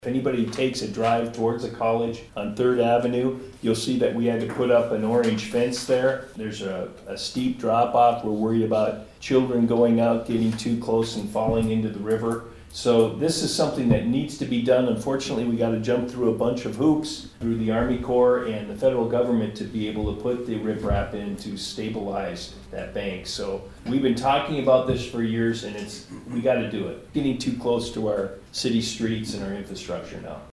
If anybody takes a drive towards the college on 3rd Avenue, you'll see that we had to put up an orange fence there. There's a steep drop off. We're worried about children going out, getting too close and falling into the river. So this is something that needs to be done. Unfortunately, we got to jump through a bunch of hoops through the Army Corps and the federal government to be able to put the riprap in to stabilize that bank. So we've been talking about this for years, and we got to do it. Getting too close to our city streets and our infrastructure now.